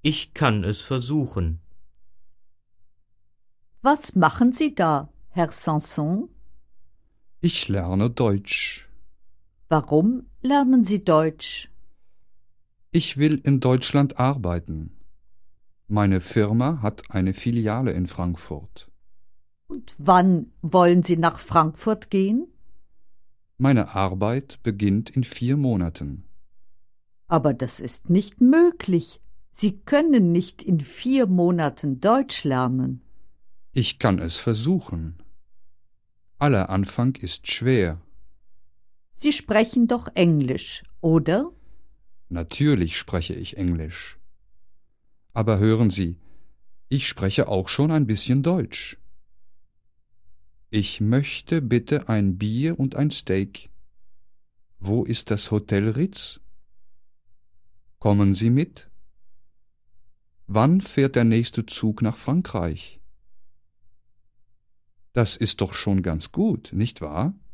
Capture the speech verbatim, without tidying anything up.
Ich kann es versuchen. Was machen Sie da, Herr Sanson? Ich lerne Deutsch. Warum lernen Sie Deutsch? Ich will in Deutschland arbeiten. Meine Firma hat eine Filiale in Frankfurt. Und wann wollen Sie nach Frankfurt gehen? Meine Arbeit beginnt in vier Monaten. Aber das ist nicht möglich. Sie können nicht in vier Monaten Deutsch lernen. Ich kann es versuchen. Aller Anfang ist schwer. Sie sprechen doch Englisch, oder? Natürlich spreche ich Englisch. Aber hören Sie, ich spreche auch schon ein bisschen Deutsch. Ich möchte bitte ein Bier und ein Steak. Wo ist das Hotel Ritz? Kommen Sie mit? Wann fährt der nächste Zug nach Frankreich? Das ist doch schon ganz gut, nicht wahr?